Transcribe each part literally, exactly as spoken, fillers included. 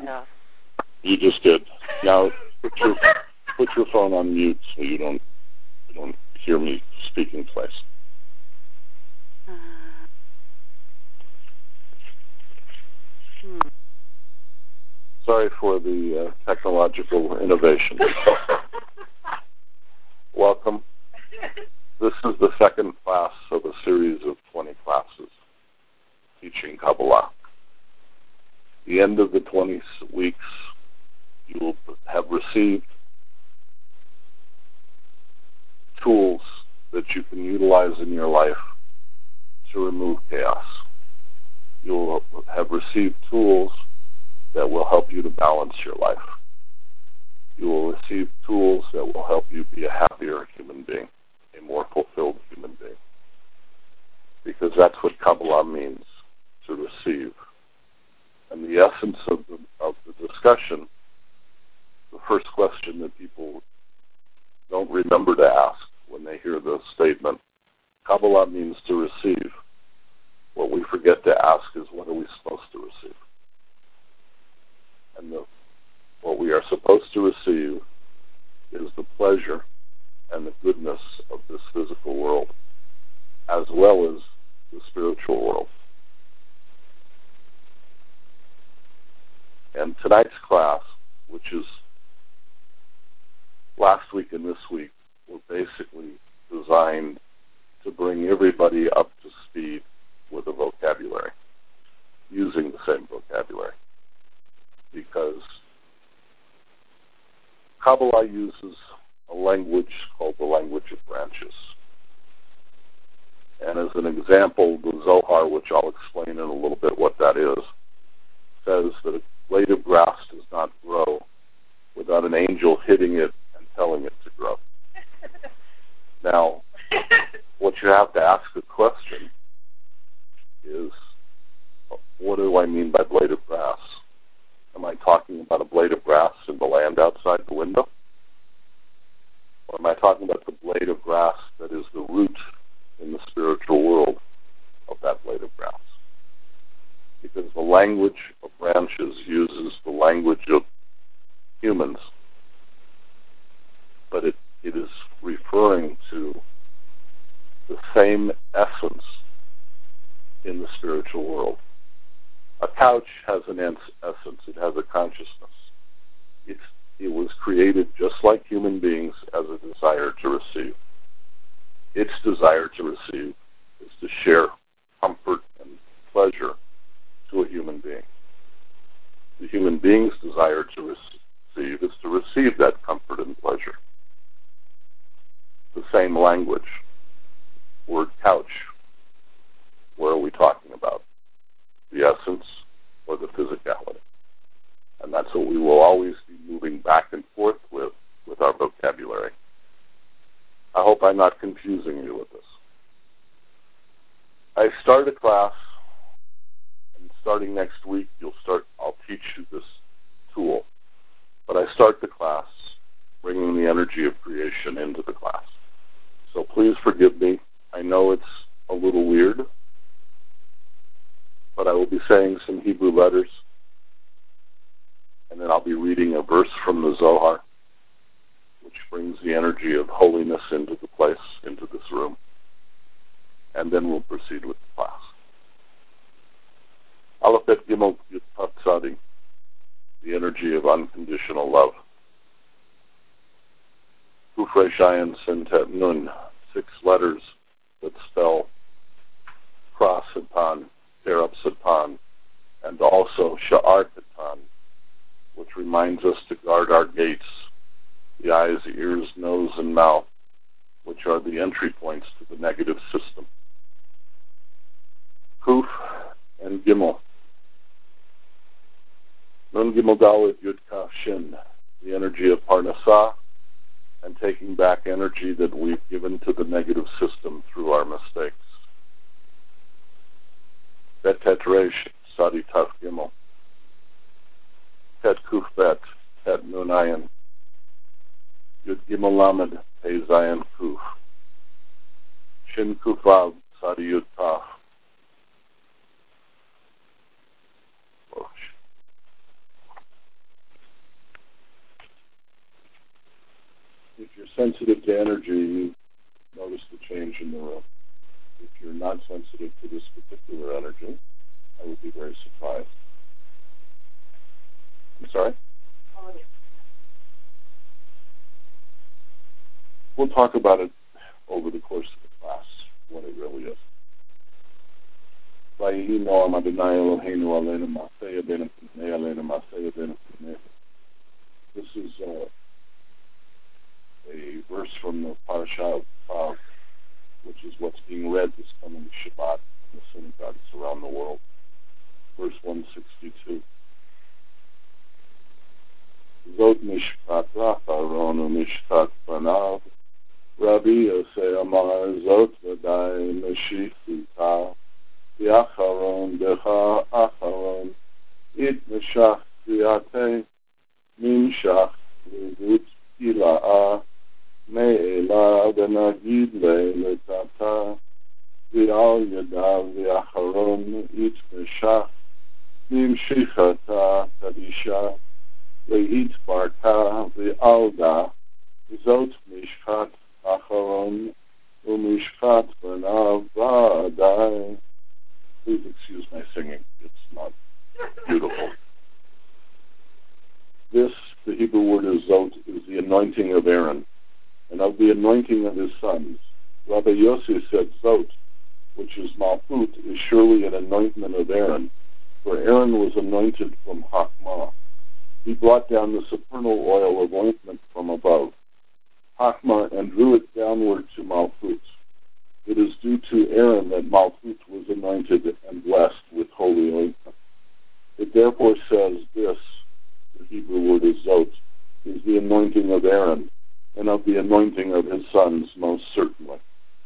Yeah. You just did. Now put your, put your phone on mute so you don't you don't hear me speaking twice. Hmm. Sorry for the uh, technological innovation. Welcome. This is the second class of a series of twenty classes teaching Kabbalah. The end of the twenty weeks, you will have received tools that you can utilize in your life to remove chaos. You will have received tools that will help you to balance your life. You will receive tools that will help you be a happier human being, a more fulfilled human being. Because that's what Kabbalah means, to receive. And the essence of the, of the discussion, the first question that people don't remember to ask when they hear the statement, Kabbalah means to receive. What we forget to ask is, what are we supposed to receive? And the, what we are supposed to receive is the pleasure and the goodness of this physical world, as well as the spiritual world. And tonight's class, which is last week and this week, were basically designed to bring everybody up to speed with a vocabulary, using the same vocabulary. Because Kabbalah uses a language called the language of branches. And as an example, the Zohar, which I'll explain in a little bit what that is, says that a blade of grass does not grow without an angel hitting it and telling it to grow. Now, what you have to ask the question is, what do I mean by blade of grass? Am I talking about a blade of grass in the land outside the window? Or am I talking about the blade of grass that is the root in the spiritual world of that blade of grass? Because the language of branches uses the language of humans, but it, it is referring to the same essence in the spiritual world. A couch has an essence. It has a consciousness. It's, it was created just like human beings as a desire to receive. Its desire to receive is to share comfort and pleasure to a human being. The human being's desire to receive is to receive that comfort and pleasure. The same language. Word couch. Where are we talking about? The essence or the physicality? And that's what we will always be moving back and forth with, with our vocabulary. I hope I'm not confusing you with this. I start a class, and starting next week, you'll start, I'll teach you this tool. But I start the class bringing the energy of creation into the class. So please forgive me. I know it's a little weird, but I will be saying some Hebrew letters, and then I'll be reading a verse from the Zohar, which brings the energy of holiness into the place, into this room. And then we'll proceed with the class. Aleph Bet Gimel Yud Tat Tzadi, the energy of unconditional love. Kuf Resh Ayin Sin Tet Nun, six letters that spell Kras Satan, Terab Satan, and also Sha'ar Satan, which reminds us to guard our gates, the eyes, ears, nose, and mouth, which are the entry points to the negative system. Kuf and Gimel. Nun Gimel Dalet Yud Kaf Shin, the energy of Parnassah, and taking back energy that we've given to the negative system through our mistakes. Bet Tet Resh, Sadi Taf Gimel. Tet Kuf Bet, Tet Nun Ayin. Yud Gimel Lamed, Pei Zayin Kuf. Shin Kuf Vav, Sadi Yud Taf. sensitive to energy, notice the change in the room. If you're not sensitive to this particular energy, I would be very surprised. I'm sorry? Oh, yeah. We'll talk about it over the course of the class, what it really is. Vayhi noam Adonai Eloheinu aleinu ma'aseh yadeinu pnei aleinu ma'aseh yadeinu pnei. This is uh, a verse from the Parashah of Tzav, which is what's being read this coming Shabbat in the synagogues around the world. Verse one sixty-two. Zot mishpat Aharon u'mishpat banav, Rabbi Yosei amar zot v'dai meshichuta, v'acharon decha acharon, it meshach v'yate, nimshach v'vut ila'a, me'ela v'nagid le'letata, v'al yadav v'acharon, it meshach, nimshichata kadisha, le'it barta v'alda, zot mishpat Acharon u'mishpat banav va'adai. Please excuse my singing. It's not beautiful. This, the Hebrew word is zot, is the anointing of Aaron, and of the anointing of his sons. Rabbi Yossi said zot, which is malchut, is surely an anointment of Aaron, for Aaron was anointed from Hakmah. He brought down the supernal oil of ointment from above, Hakmah, and drew it downward to Malchut. It is due to Aaron that Malchut was anointed and blessed with holy ointment. It therefore says this, the Hebrew word is zot, is the anointing of Aaron, and of the anointing of his sons most certainly.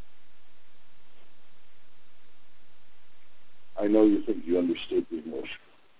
I know you think you understood the English,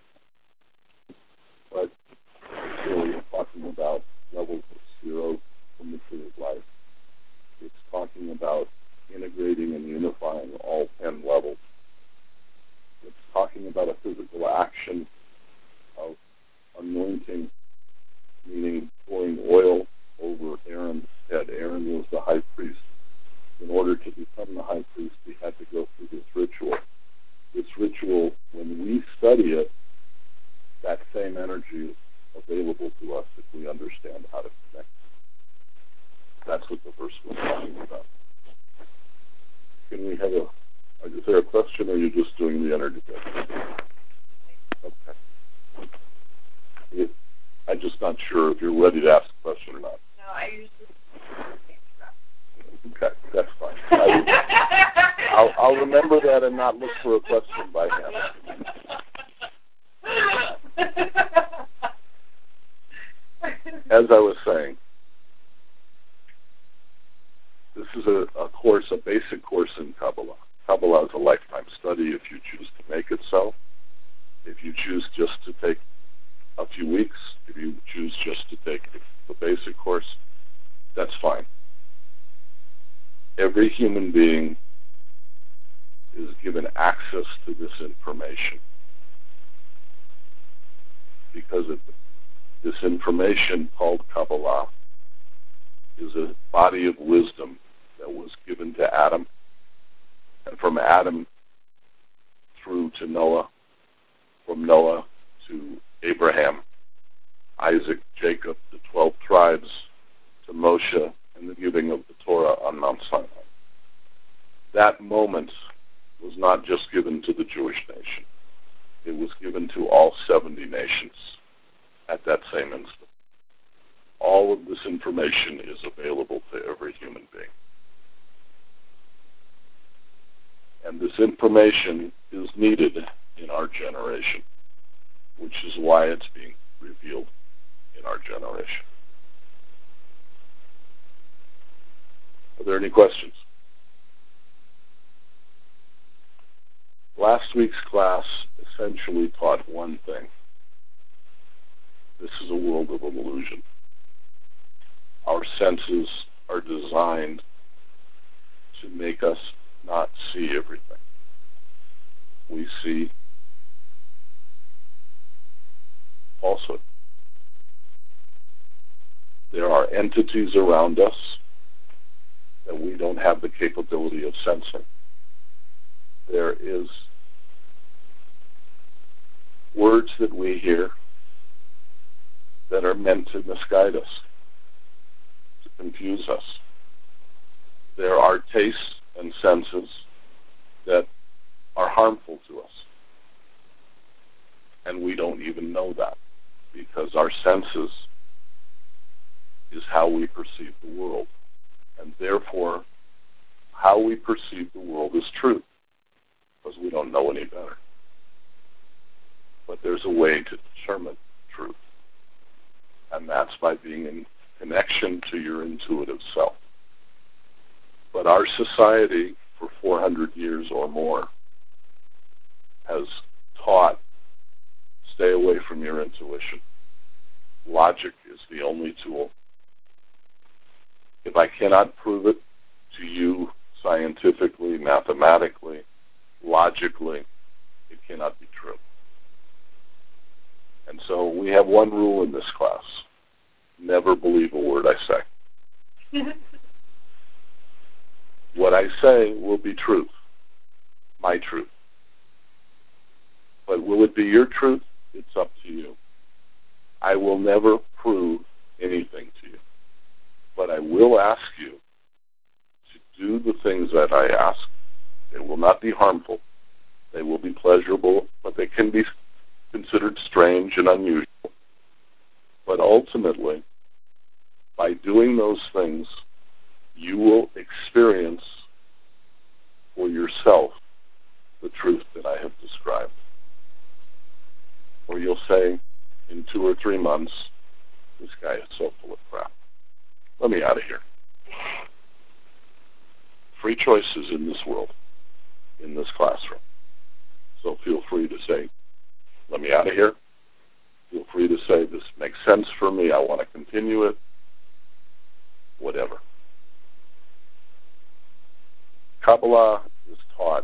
but it's really talking about levels of zero from the tree of life. It's talking about integrating and unifying all ten levels. It's talking about a physical action of anointing, meaning pouring oil over Aaron's head. Aaron was the high priest. In order to become the high priest, he had to go through this ritual. This ritual, when we study it, that same energy is available to us if we understand how to connect. That's what the verse was talking about. Can we have a, is there a question, or are you just doing the energy? Okay. It, I'm just not sure if you're ready to ask a question or not. No, I usually Okay, that's fine. I, I'll, I'll remember that and not look for a question by hand. As I was saying, this is a, a course, a basic course in Kabbalah. Kabbalah is a lifetime study if you choose to make it so. If you choose just to take a few weeks, if you choose just to take the basic course, that's fine. Every human being is given access to this information because of this information called Kabbalah is a body of wisdom that was given to Adam, and from Adam through to Noah, from Noah to Abraham, Isaac, Jacob, the twelve tribes, to Moshe, and the giving of the Torah on Mount Sinai. That moment was not just given to the Jewish nation. It was given to all seventy nations at that same instant. All of this information is available to every human being. And this information is needed in our generation, which is why it's being revealed in our generation. Are there any questions? Last week's class essentially taught one thing. This is a world of illusion. Our senses are designed to make us not see everything. We see falsehood. There are entities around us that we don't have the capability of sensing. There is words that we hear that are meant to misguide us, to confuse us. There are tastes and senses that are harmful to us. And we don't even know that, because our senses is how we perceive the world. And therefore, how we perceive the world is truth, because we don't know any better. But there's a way to determine truth, and that's by being in connection to your intuitive self. But our society, for four hundred years or more, has taught, stay away from your intuition. Logic is the only tool. If I cannot prove it to you scientifically, mathematically, logically, it cannot be true. And so we have one rule in this class. Never believe a word I say. What I say will be truth, my truth. But will it be your truth? It's up to you. I will never prove anything to you. But I will ask you to do the things that I ask. They will not be harmful. They will be pleasurable, but they can be considered strange and unusual. But ultimately, by doing those things, you will experience for yourself the truth that I have described. Or you'll say, in two or three months, this guy is so full of crap. Let me out of here. Free choices in this world, in this classroom. So feel free to say, let me out of here. Feel free to say, this makes sense for me, I want to continue it. Whatever. Kabbalah is taught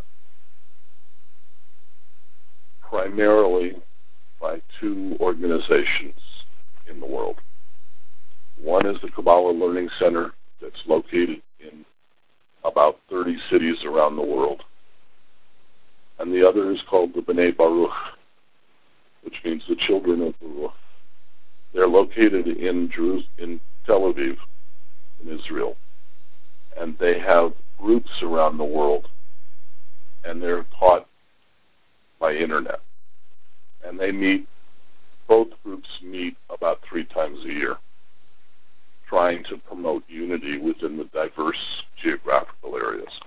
primarily by two organizations in the world. One is the Kabbalah Learning Center that's located in about thirty cities around the world. And the other is called the B'nai Baruch, which means the children of Baruch. They're located in Jerusalem, in Tel Aviv, in Israel. And they have groups around the world, and they're taught by internet. And they meet, both groups meet about three times a year, trying to promote unity within the diverse geographical areas.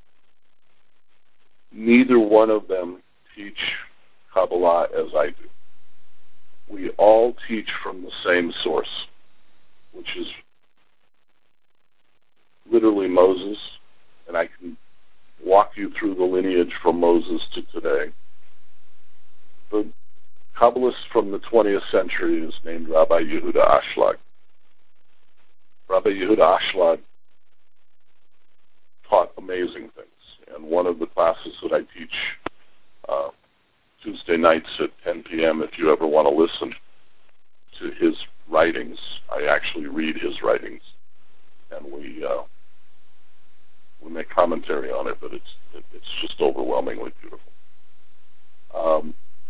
Neither one of them teach Kabbalah as I do. We all teach from the same source, which is literally Moses, and I can walk you through the lineage from Moses to today. The Kabbalist from the twentieth century is named Rabbi Yehuda Ashlag. Rabbi Yehuda Ashlag taught amazing things, and one of the classes that I teach uh, Tuesday nights at ten p.m., if you ever want to listen to his writings, I actually read his writings, and we uh, we make commentary on it, but it's it, it's just overwhelmingly beautiful. Um,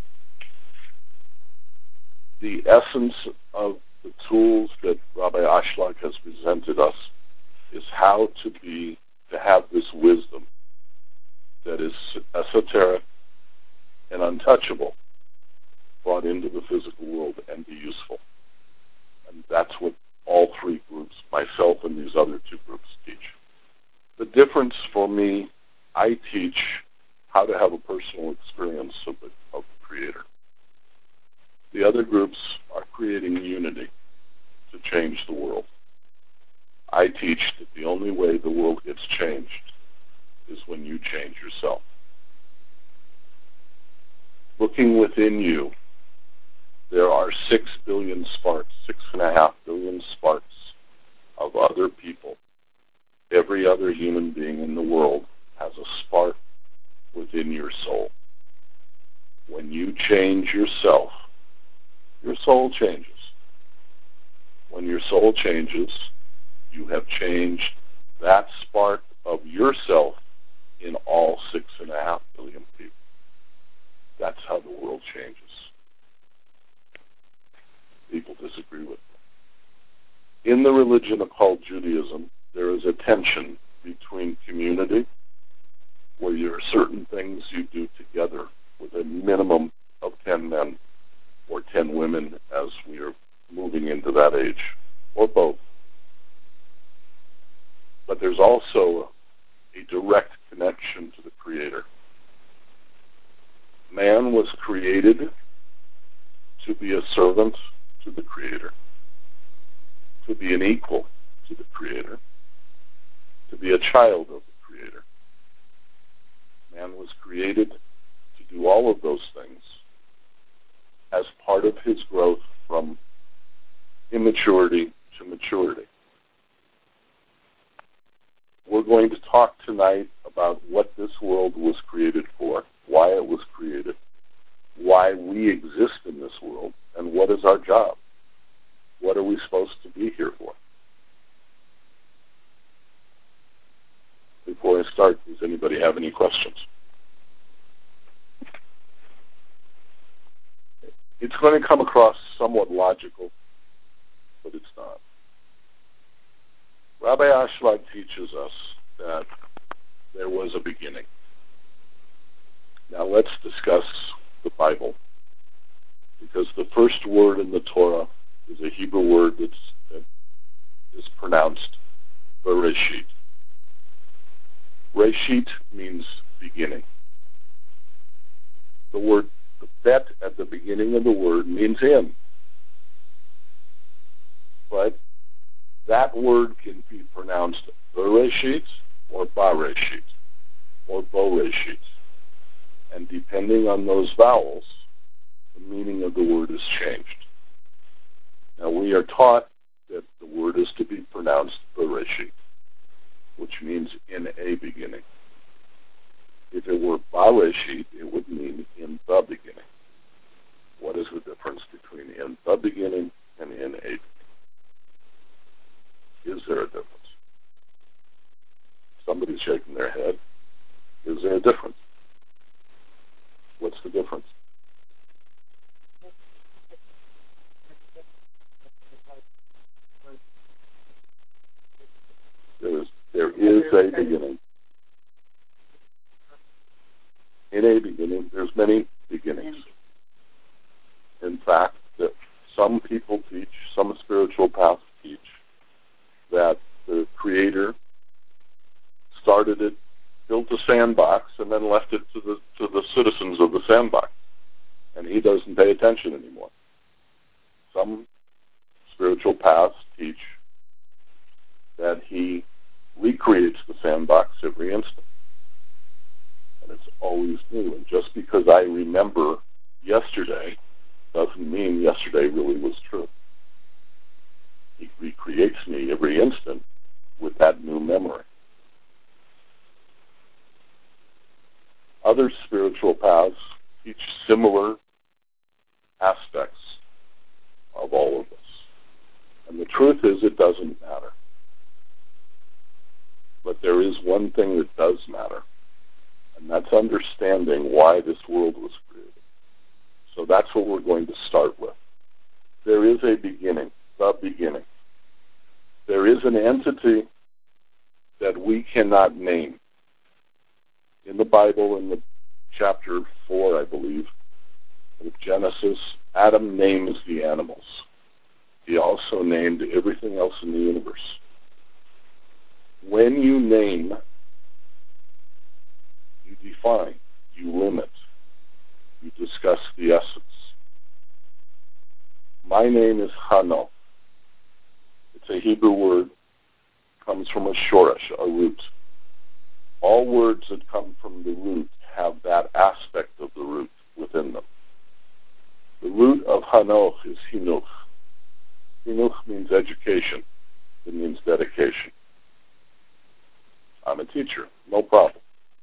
the essence of the tools that Rabbi Ashlag has presented us is how to be, to have this wisdom that is esoteric and untouchable brought into the physical world and be useful. And that's what all three groups, myself and these other two groups, teach. The difference for me, I teach how to have a personal experience of the, of the Creator. The other groups are creating unity to change the world. I teach that the only way the world gets changed is when you change yourself. Looking within you, there are six billion sparks, six and a half billion sparks of other people. Every other human being in the world has a spark within your soul. When you change yourself, your soul changes. When your soul changes, you have changed that spark of yourself in all six and a half billion people. That's how the world changes. People disagree with me. In the religion called Judaism, there is a tension between community, where there are certain things you do together with a minimum of ten men or ten women as we are moving into that age, or both. But there's also a direct connection to the Creator. Man was created to be a servant to the Creator, to be an equal to the Creator, to be a child of the Creator. Man was created to do all of those things as part of his growth from immaturity to maturity. We're going to talk tonight about what this world was created for, why it was created, why we exist in this world, and what is our job. What are we supposed to be here for? Before I start, does anybody have any questions? It's going to come across somewhat logical, but it's not. Rabbi Ashlag teaches us that there was a beginning. Now let's discuss the Bible, because the first word in the Torah is a Hebrew word that's, that is pronounced Bereshit. Reshit means beginning. The word, the bet at the beginning of the word means in. But that word can be pronounced Bereshit or Bareshit or Boreshit. And depending on those vowels, the meaning of the word is changed. Now we are taught that the word is to be pronounced Bereshit, which means in a beginning. If it were Bareshit, it would mean in the beginning. What is the difference between in the beginning and in a beginning? Is there a difference? Somebody's shaking their head. Is there a difference? What's the difference? There is, there is a beginning. In a beginning, there's many beginnings. In fact, that some people teach, some spiritual paths teach, that the Creator started it, built a sandbox, and then left it to the to the citizens of the sandbox, and he doesn't pay attention anymore. Some spiritual paths teach that he recreates the sandbox every instant, and it's always new. And just because I remember yesterday doesn't mean yesterday really was true. He recreates me every instant with that new memory. Other spiritual paths teach similar aspects of all of this. And the truth is it doesn't matter. But there is one thing that does matter, and that's understanding why this world was created. So that's what we're going to start with. There is a beginning, the beginning. There is an entity that we cannot name. In the Bible, in the chapter four, I believe, of Genesis, Adam names the animals. He also named everything else in the universe. When you name, you define, you limit, you discuss the essence. My name is Hano. It's a Hebrew word, comes from a shoresh, a root. All words that come from the root have that aspect of the root within them. The root of Hanoch is Hinuch. Hinuch means education. It means dedication. I'm a teacher, no problem.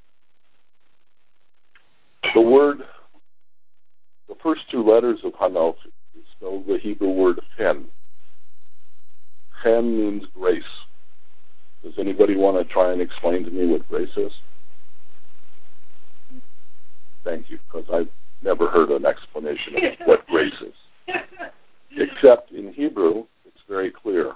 The word, the first two letters of Hanoch is still the Hebrew word chen. Chen means grace. Does anybody want to try and explain to me what grace is? Thank you, because I've never heard an explanation of what grace is. Except in Hebrew, it's very clear.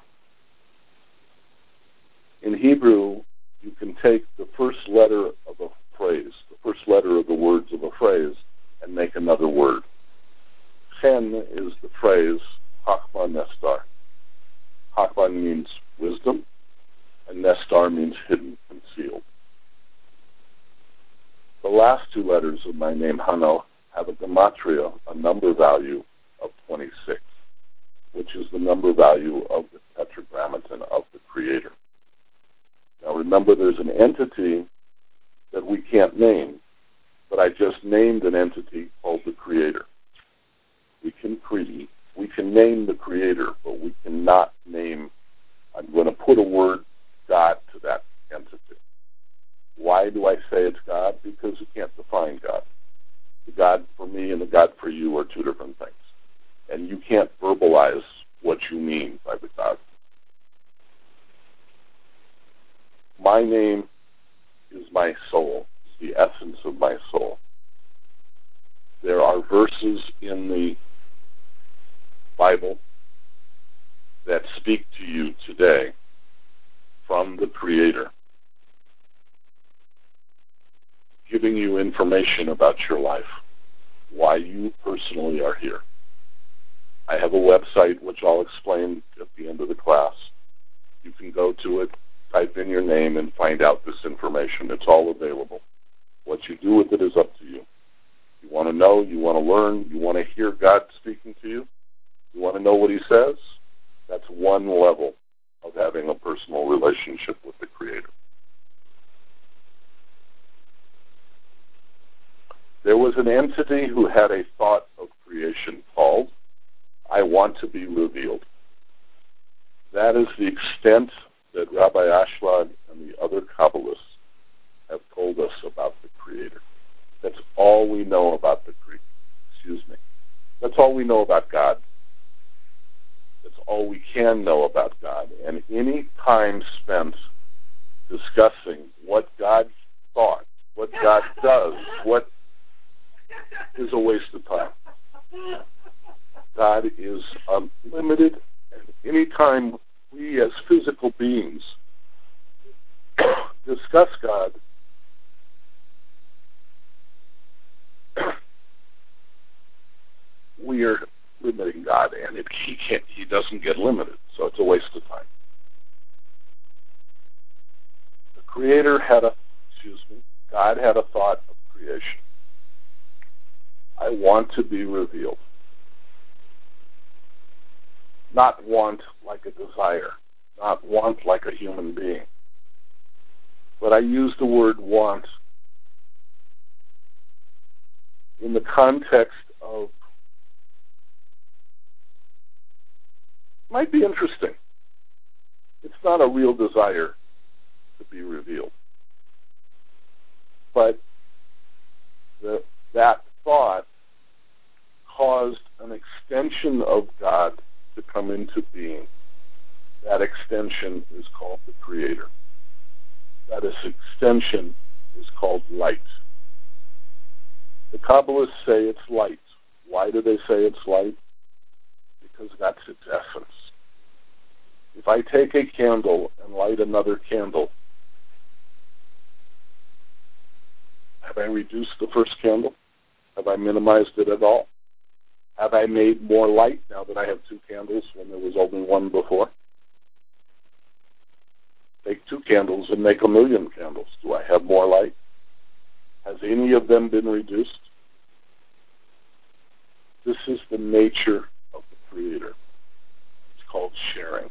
In Hebrew, you can take the first letter of a phrase, the first letter of the words of a phrase, and make another word. Chen is the phrase Chachma Nestar. Chachma means wisdom, and Nestar means hidden, concealed. The last two letters of my name, Hano, have a gematria, a number value of twenty-six, which is the number value of the tetragrammaton of the Creator. Now remember, there's an entity that we can't name, but I just named an entity called the Creator. We can create, we can name the Creator, but we cannot name, I'm going to put a word, God, to that entity. Why do I say it's God? Because you can't define God. The God for me and the God for you are two different things. And you can't verbalize what you mean by the God. My name is my soul. It's the essence of my soul. There are verses in the Bible that speak to you today from the Creator, giving you information about your life, why you personally are here. I have a website which I'll explain at the end of the class. You can go to it, type in your name, and find out this information. It's all available. What you do with it is up to you. You want to know, you want to learn, you want to hear God speaking to you, you want to know what He says, that's one level of having a personal relationship with the Creator. There was an entity who had a thought of creation called, I want to be revealed. That is the extent that Rabbi Ashlag and the other Kabbalists have told us about the Creator. That's all we know about the Creator. Excuse me. That's all we know about God. That's all we can know about God. And any time spent discussing what God thought, what God does, what is a waste of time. God is unlimited, and any time we as physical beings discuss God, we are limiting God, and it, he can't, he doesn't get limited, so it's a waste of time. The Creator had a, excuse me, God had a thought of creation. I want to be revealed. Not want like a desire, not want like a human being. But I use the word want in the context of, might be interesting. It's not a real desire to be revealed. But the, that thought caused an extension of God to come into being. That extension is called the Creator. That is extension is called light. The Kabbalists say it's light. Why do they say it's light? Because that's its essence. If I take a candle and light another candle, have I reduced the first candle? Have I minimized it at all? Have I made more light now that I have two candles when there was only one before? Take two candles and make a million candles. Do I have more light? Has any of them been reduced? This is the nature of the Creator. It's called sharing.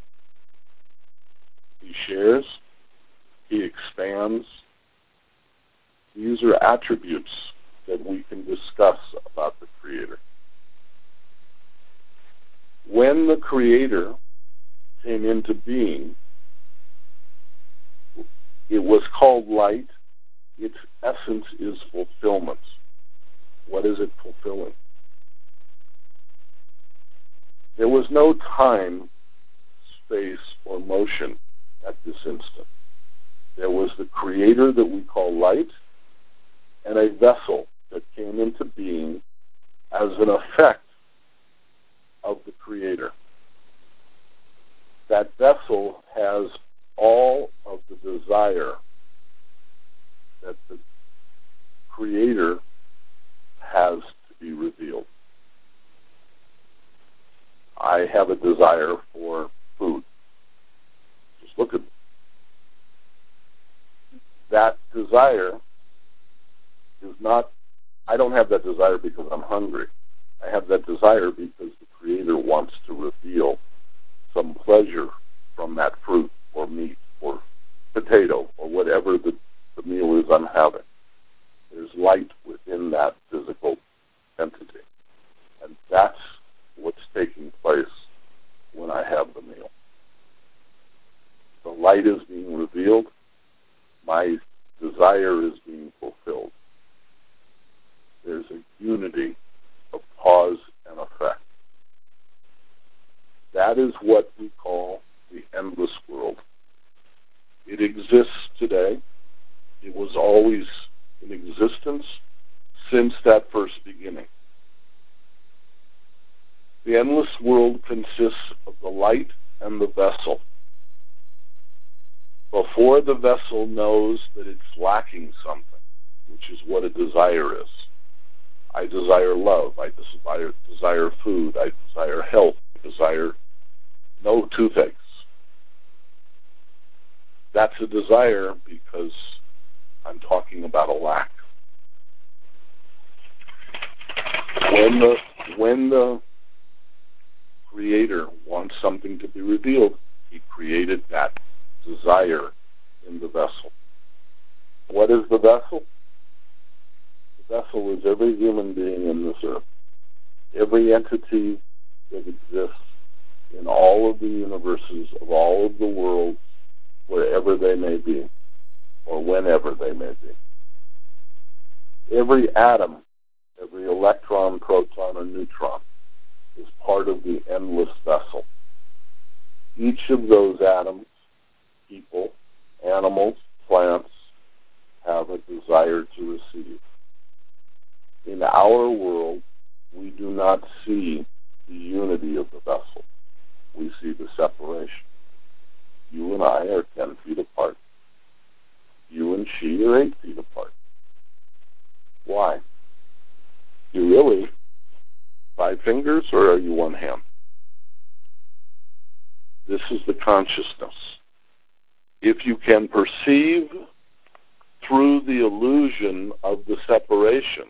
He shares. He expands. These are attributes that we can discuss about the Creator. When the Creator came into being, it was called light. Its essence is fulfillment. What is it fulfilling? There was no time, space, or motion at this instant. There was the creator that we call light, and a vessel that came into being as an effect of the creator. That vessel has all of the desire that the creator has to be revealed. I have a desire for food. Just look at it. That desire is not, I don't have that desire because I'm hungry. I have that desire because the creator wants to reveal some pleasure from that fruit or meat or potato or whatever the, the meal is I'm having. There's light within that physical entity. And that's what's taking place when I have the meal. The light is being revealed. My desire is being fulfilled. There's a unity of cause and effect. That is what we call the endless world. It exists today. It was always in existence since that first beginning. The endless world consists of the light and the vessel. Before the vessel knows that it's lacking something, which is what a desire is. I desire love. I desire, desire food. I desire health. I desire no toothaches. That's a desire because I'm talking about a lack. When the, when the creator wants something to be revealed, he created that desire in the vessel. What is the vessel? The vessel is every human being in this earth. Every entity that exists in all of the universes of all of the worlds, wherever they may be, or whenever they may be. Every atom, every electron, proton, or neutron is part of the endless vessel. Each of those atoms, people, animals, plants, have a desire to receive. In our world, we do not see the unity of the vessel. We see the separation. You and I are ten feet apart. You and she are eight feet apart. Why? You really five fingers, or are you one hand? This is the consciousness. If you can perceive through the illusion of the separation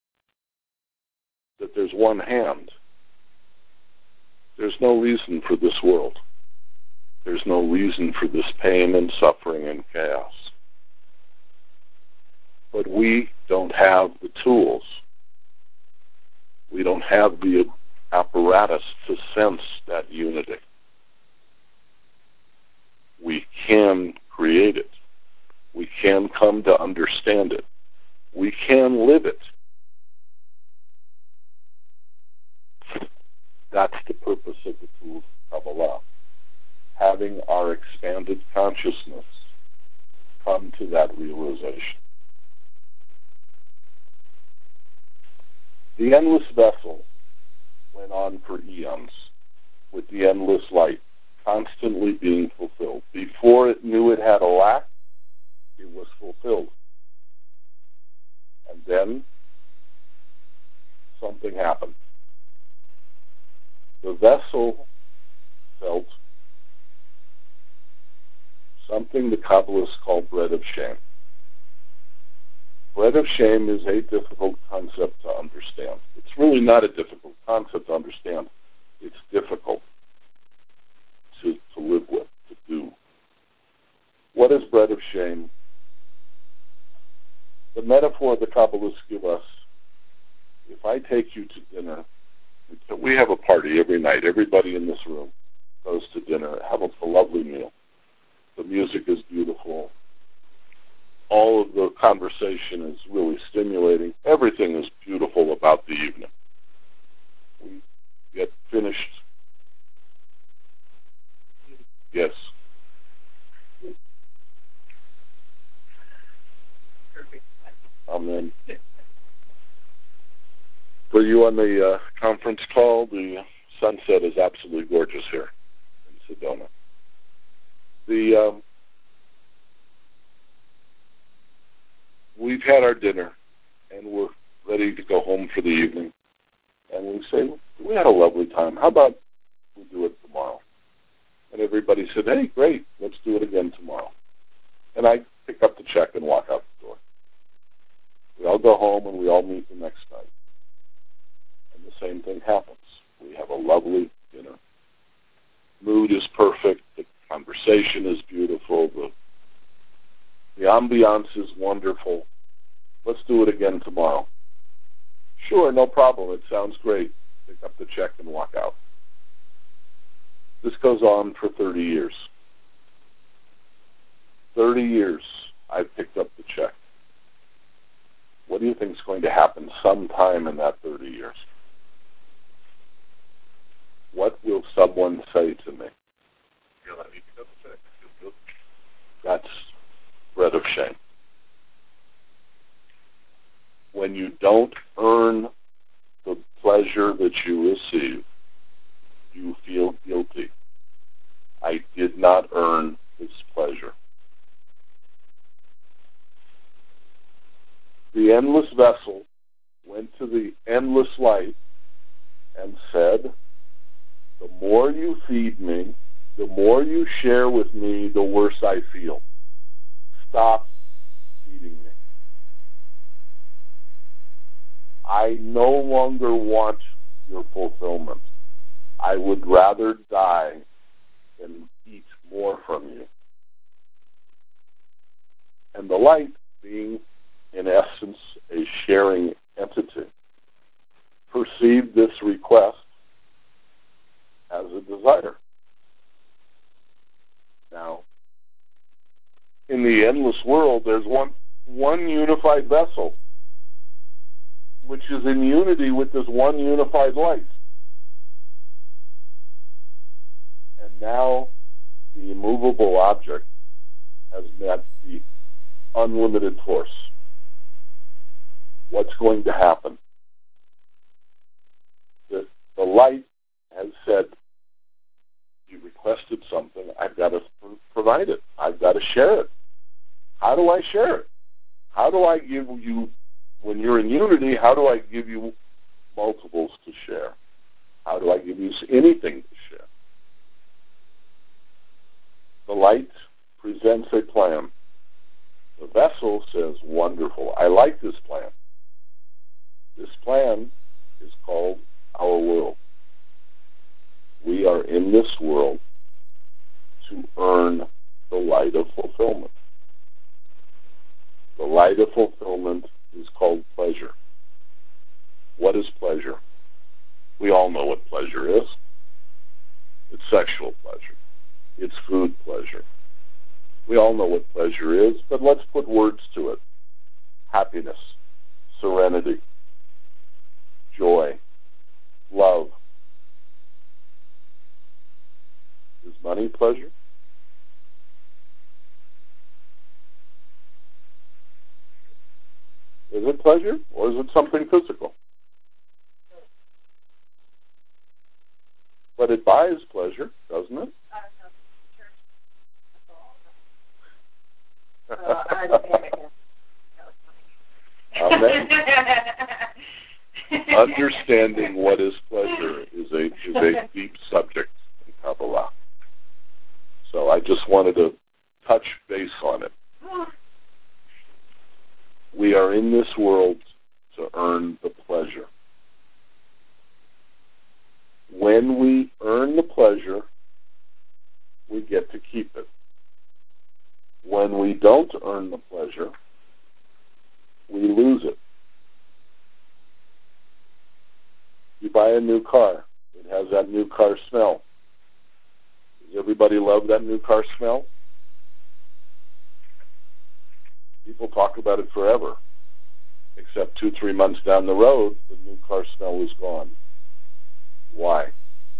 that there's one hand, there's no reason for this world. There's no reason for this pain and suffering and chaos. But we don't have the tools. We don't have the apparatus to sense that unity. We can create it. We can come to understand it. We can live it. That's the purpose of the tools of Kabbalah. Having our expanded consciousness come to that realization. The endless vessel went on for eons with the endless light constantly being fulfilled. Before it knew it had a lack, it was fulfilled. And then something happened. The vessel felt something the Kabbalists call bread of shame. Bread of shame is a difficult concept to understand. It's really not a difficult concept to understand. It's difficult to, to live with, to do. What is bread of shame? The metaphor the Kabbalists give us, if I take you to dinner, we have a party every night. Everybody in this room goes to dinner, have a, a lovely meal. The music is beautiful. All of the conversation is really stimulating. Everything is beautiful about the evening. We get finished. Yes. on the uh, conference call. The sunset is absolutely gorgeous here in Sedona. The um, we've had our dinner, and we're ready to go home for the evening. And we say, we had a lovely time. How about we do it tomorrow? And everybody said, hey, great, let's do it again tomorrow. And I pick up the check and walk out the door. We all go home and we all meet the next night. And the same thing happens. We have a lovely dinner. Mood is perfect. The conversation is beautiful. The, the ambiance is wonderful. Let's do it again tomorrow. Sure, no problem. It sounds great. Pick up the check and walk out. This goes on for thirty years. thirty years I've picked up the check. What do you think is going to happen sometime in that thirty years? What will someone say to me? Feel I need to pick up the check. Feel guilty. That's breath of shame. When you don't earn the pleasure that you receive, you feel guilty. I did not earn this pleasure. The endless vessel went to the endless light and said, the more you feed me, the more you share with me, the worse I feel. Stop feeding me. I no longer want your fulfillment. I would rather die than eat more from you. And the light, being in essence a sharing entity, perceived this request as a desire. Now, in the endless world, there's one, one unified vessel, which is in unity with this one unified light. And now the immovable object has met the unlimited force. What's going to happen? The, the light has said, you requested something, I've got to provide it. I've got to share it. How do I share it? How do I give you, when you're in unity, how do I give you multiples to share? How do I give you anything to share? The light presents a plan. The vessel says, wonderful, I like this plan. This plan is called our world. We are in this world to earn the light of fulfillment. The light of fulfillment is called pleasure. What is pleasure? We all know what pleasure is. It's sexual pleasure. It's food pleasure. We all know what pleasure is, but let's put words to it. Happiness, serenity, joy, love. Is money pleasure? Is it pleasure, or is it something physical? But it buys pleasure, doesn't it? I don't know. Church. That's all. Uh, I understand it. That was funny. Amen. Understanding what is pleasure is a is a deep subject in Kabbalah. So I just wanted to touch base on it. We are in this world to earn the pleasure. When we earn the pleasure, we get to keep it. When we don't earn the pleasure, we lose it. You buy a new car. It has that new car smell. Does everybody love that new car smell? People talk about it forever, except two, three months down the road, the new car smell is gone. Why?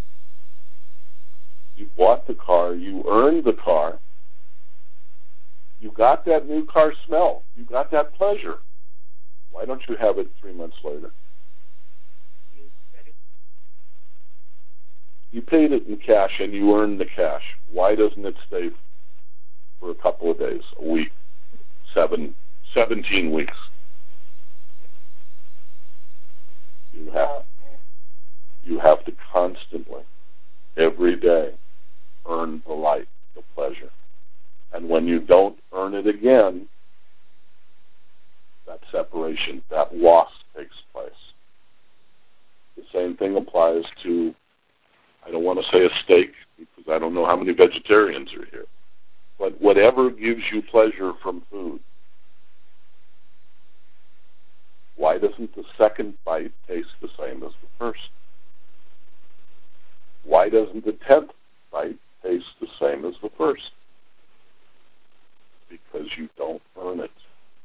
You bought the car. You earned the car. You got that new car smell. You got that pleasure. Why don't you have it three months later? You paid it in cash and you earned the cash. Why doesn't it stay for a couple of days, a week, seven, seventeen weeks? You have, you have to constantly, every day, earn the light, the pleasure. And when you don't earn it again, that separation, that loss takes place. The same thing applies to, I don't want to say a steak because I don't know how many vegetarians are here, but whatever gives you pleasure from food, why doesn't the second bite taste the same as the first? Why doesn't the tenth bite taste the same as the first? Because you don't earn it.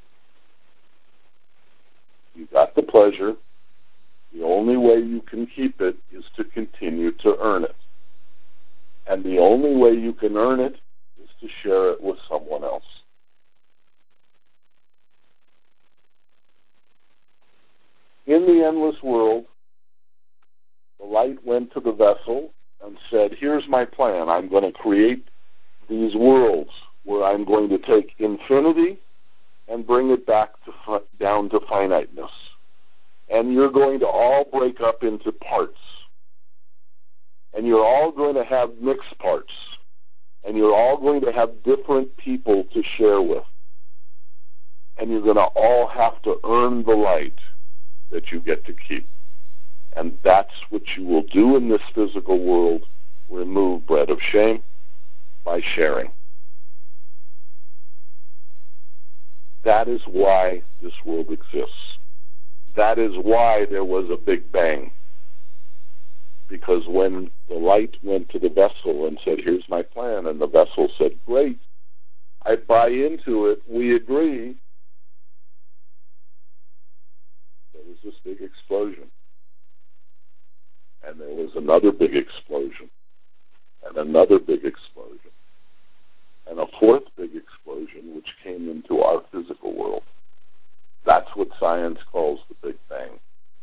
You got the pleasure. The only way you can keep it is to continue to earn it. And the only way you can earn it is to share it with someone else. In the endless world, the light went to the vessel and said, here's my plan. I'm going to create these worlds where I'm going to take infinity and bring it back to, down to finiteness. And you're going to all break up into parts. And you're all going to have mixed parts. And you're all going to have different people to share with. And you're going to all have to earn the light that you get to keep. And that's what you will do in this physical world, remove bread of shame by sharing. That is why this world exists. That is why there was a Big Bang. Because when the light went to the vessel and said, here's my plan, and the vessel said, great, I buy into it, we agree, there was this big explosion. And there was another big explosion, and another big explosion, and a fourth big explosion, which came into our physical world. That's what science calls the Big Bang.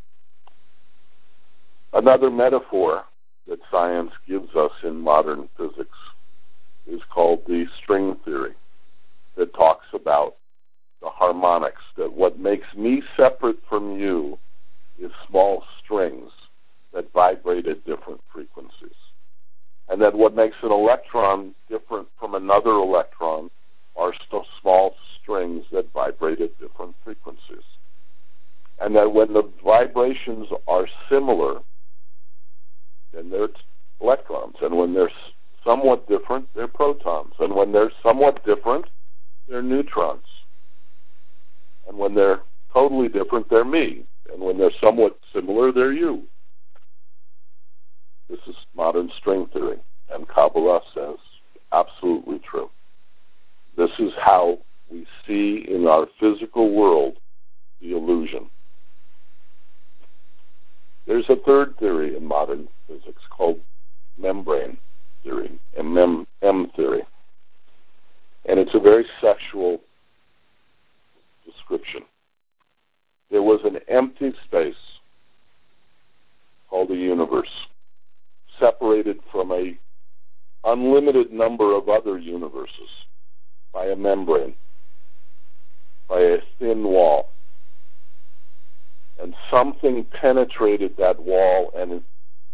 Another metaphor that science gives us in modern physics is called the string theory, that talks about the harmonics, that what makes me separate from you is small strings that vibrate at different frequencies. And that what makes an electron different from another electron are still small strings that vibrate at different frequencies. And that when the vibrations are similar, then they're electrons. And when they're somewhat different, they're protons. And when they're somewhat different, they're neutrons. And when they're totally different, they're me. And when they're somewhat similar, they're you. This is modern string theory. And Kabbalah says, absolutely true. This is how we see in our physical world the illusion. There's a third theory in modern physics called membrane theory, M M theory. And it's a very sexual description. There was an empty space called the universe, separated from a unlimited number of other universes by a membrane, by a thin wall. And something penetrated that wall and it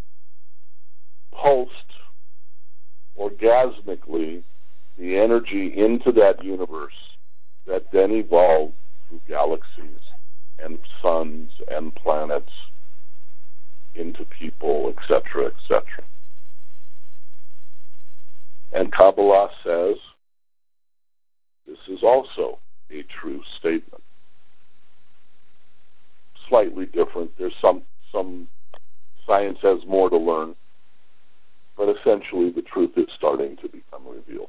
pulsed orgasmically the energy into that universe that then evolved through galaxies and suns and planets into people, et cetera, et cetera. And Kabbalah says this is also a true statement. Slightly different. There's some, some science has more to learn, but essentially the truth is starting to become revealed.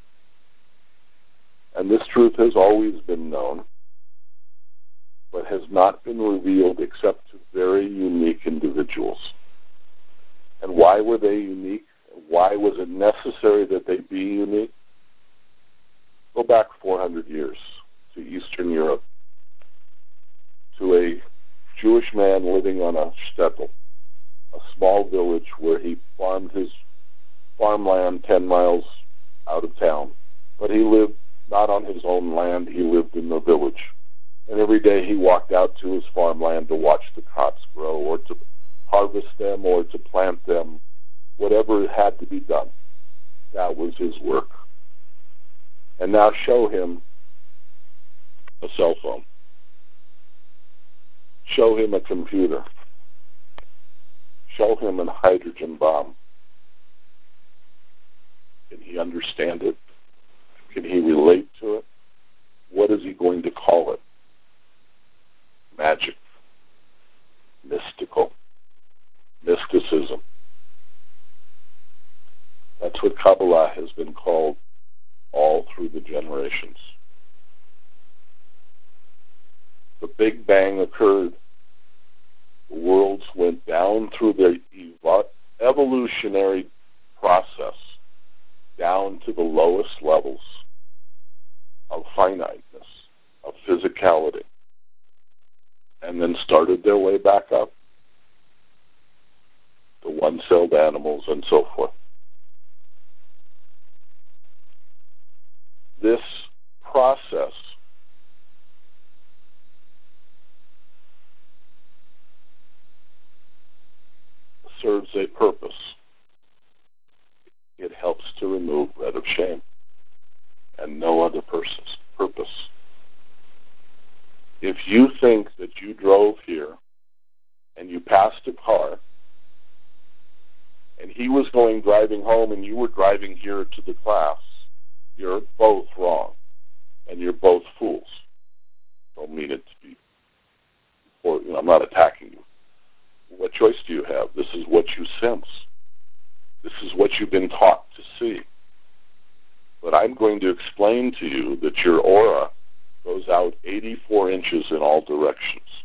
And this truth has always been known, but has not been revealed except to very unique individuals. And why were they unique? Why was it necessary that they be unique? Go back four hundred years to Eastern Europe, to a Jewish man living on a shtetl, a small village where he farmed his farmland ten miles out of town. But he lived not on his own land, he lived in the village. And every day he walked out to his farmland to watch the crops grow or to harvest them or to plant them, whatever had to be done. That was his work. And now show him a cell phone. Show him a computer. Show him a hydrogen bomb. Can he understand it? Can he relate to it? What is he going to call it? Magic. Mystical. Mysticism. That's what Kabbalah has been called all through the generations. The Big Bang occurred. The worlds went down through their evo- evolutionary process down to the lowest levels of finiteness, of physicality, and then started their way back up to one-celled animals and so forth. This process serves a purpose. It helps to remove dread of shame and no other person's purpose. If you think that you drove here and you passed a car and he was going driving home and you were driving here to the class, you're both wrong and you're both fools. Don't mean it to be, or you know, I'm not attacking you. What choice do you have? This is what you sense. This is what you've been taught to see. But I'm going to explain to you that your aura goes out eighty-four inches in all directions.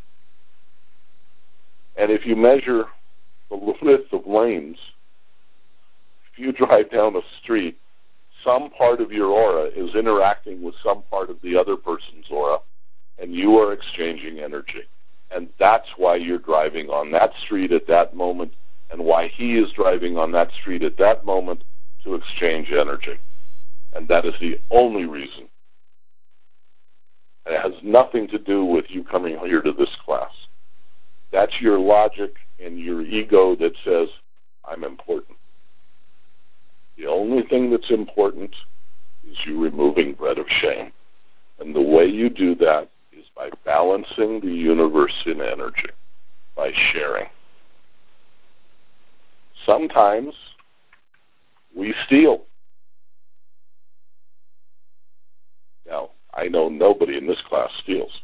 And if you measure the width of lanes, if you drive down a street, some part of your aura is interacting with some part of the other person's aura, and you are exchanging energy. And that's why you're driving on that street at that moment, and why he is driving on that street at that moment to exchange energy. And that is the only reason. And it has nothing to do with you coming here to this class. That's your logic and your ego that says, I'm important. The only thing that's important is you removing dread of shame. And the way you do that is by balancing the universe in energy, by sharing. Sometimes we steal. Now, I know nobody in this class steals,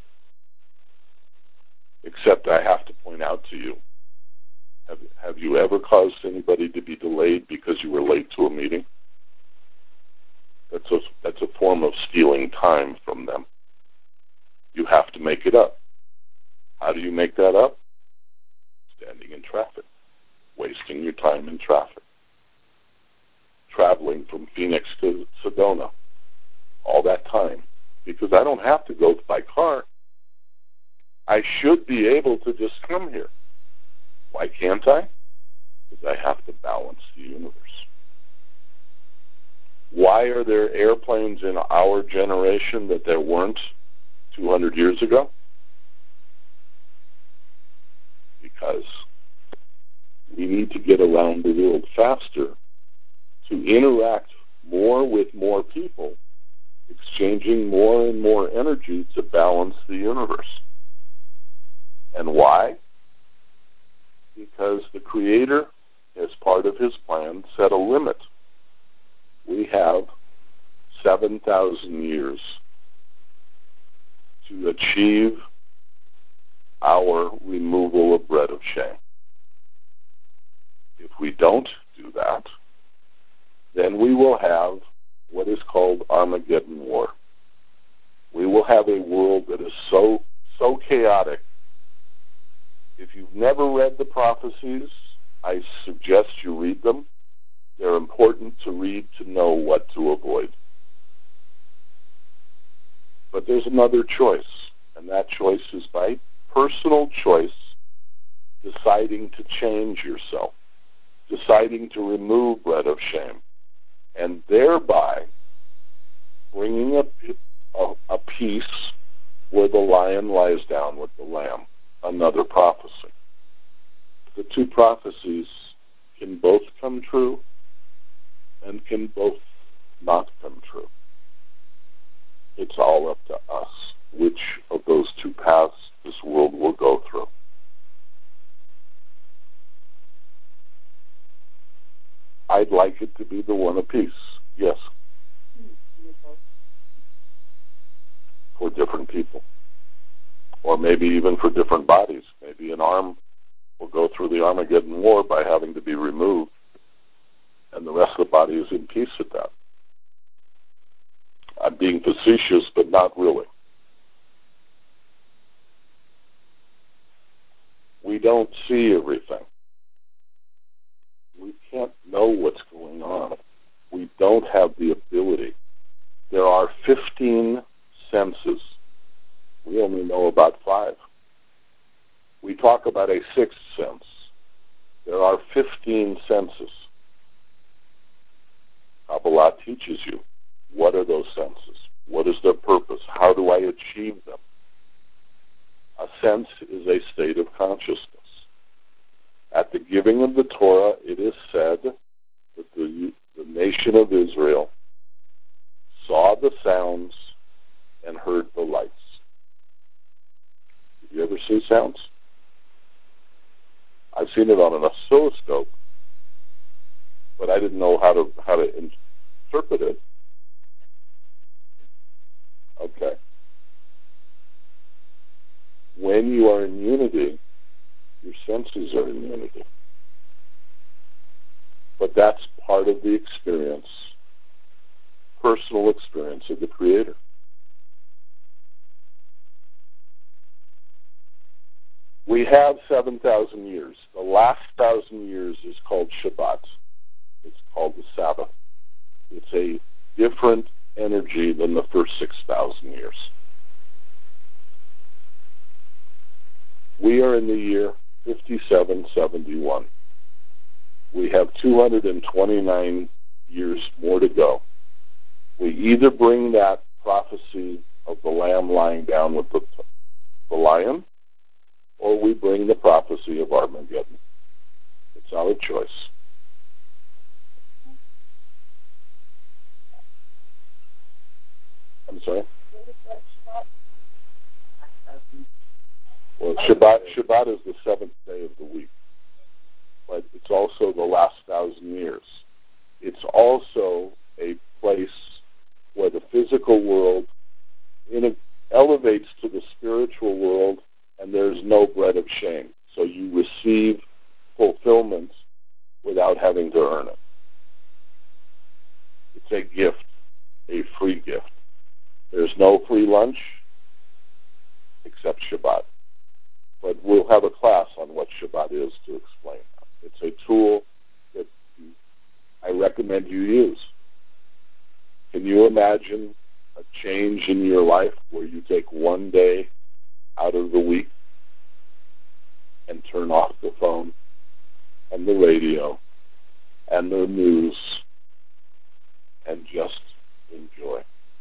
except I have to point out to you, have, have you ever caused anybody to be delayed because you were late to a meeting? That's a, that's a form of stealing time from them. You have to make it up. How do you make that up? Standing in traffic, wasting your time in traffic, traveling from Phoenix to Sedona, all that time, because I don't have to go by car. I should be able to just come here. Why can't I? Because I have to balance the universe. Why are there airplanes in our generation that there weren't two hundred years ago? Because we need to get around the world faster to interact more with more people, exchanging more and more energy to balance the universe. And why? Because the Creator, as part of his plan, set a limit. We have seven thousand years to achieve our removal of dread of shame. If we don't do that, then we will have what is called Armageddon War. We will have a world that is so, so chaotic. If you've never read the prophecies, I suggest you read them. They're important to read to know what to avoid. But there's another choice, and that choice is by personal choice deciding to change yourself, deciding to remove bread of shame, and thereby bringing a, a, a peace where the lion lies down with the lamb, another prophecy. The two prophecies can both come true and can both not come true. It's all up to us which of those two paths this world will go through. I'd like it to be the one of peace, yes, for different people. Or maybe even for different bodies. Maybe an arm will go through the Armageddon War by having to be removed, and the rest of the body is in peace at that. I'm being facetious, but not really. We don't see everything. We can't know what's going on. We don't have the ability. There are fifteen senses. We only know about five. We talk about a sixth sense. There are fifteen senses. Kabbalah teaches you what are those senses? What is their purpose? How do I achieve them? A sense is a state of consciousness. At the giving of the Torah, it is said that the, the nation of Israel saw the sounds and heard the lights. Did you ever see sounds? I've seen it on an oscilloscope, but I didn't know how to how to interpret it. Okay. When you are in unity, your senses are in unity. But that's part of the experience, personal experience of the Creator. We have seven thousand years. The last thousand years is called Shabbat. It's called the Sabbath. It's a different energy than the first six thousand years. We are in the year fifty-seven seventy-one. We have two hundred twenty-nine years more to go. We either bring that prophecy of the lamb lying down with the, the lion, or we bring the prophecy of Armageddon. It's our choice. I'm sorry? Well, Shabbat, Shabbat is the seventh day of the week, but it's also the last thousand years. It's also a place where the physical world in a, elevates to the spiritual world, and there's no bread of shame. So you receive fulfillment without having to earn it. It's a gift, a free gift. There's no free lunch except Shabbat. But we'll have a class on what Shabbat is to explain that. It's a tool that I recommend you use. Can you imagine a change in your life where you take one day out of the week and turn off the phone and the radio and the news and just enjoy?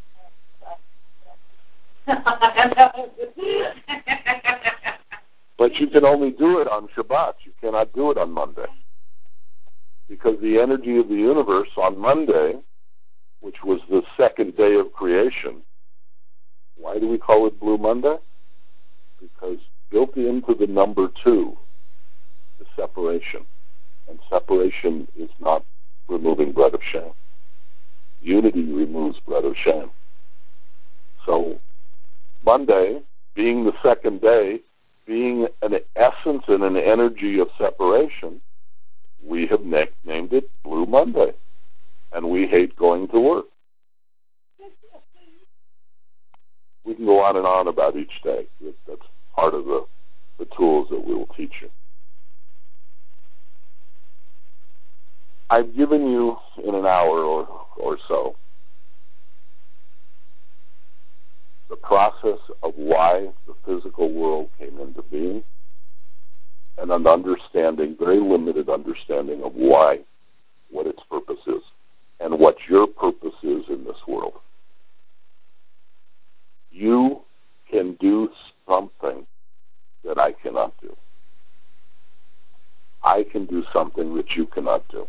But you can only do it on Shabbat. You cannot do it on Monday. Because the energy of the universe on Monday, which was the second day of creation, why do we call it Blue Monday? Because built into the number two is separation. And separation is not removing bread of shame. Unity removes bread of shame. So Monday, being the second day, being an essence and an energy of separation, we have na- named it Blue Monday. And we hate going to work. We can go on and on about each day. That's part of the, the tools that we will teach you. I've given you in an hour or, or so the process of why the physical world came into being, and an understanding, very limited understanding of why, what its purpose is, and what your purpose is in this world. You can do something that I cannot do. I can do something that you cannot do.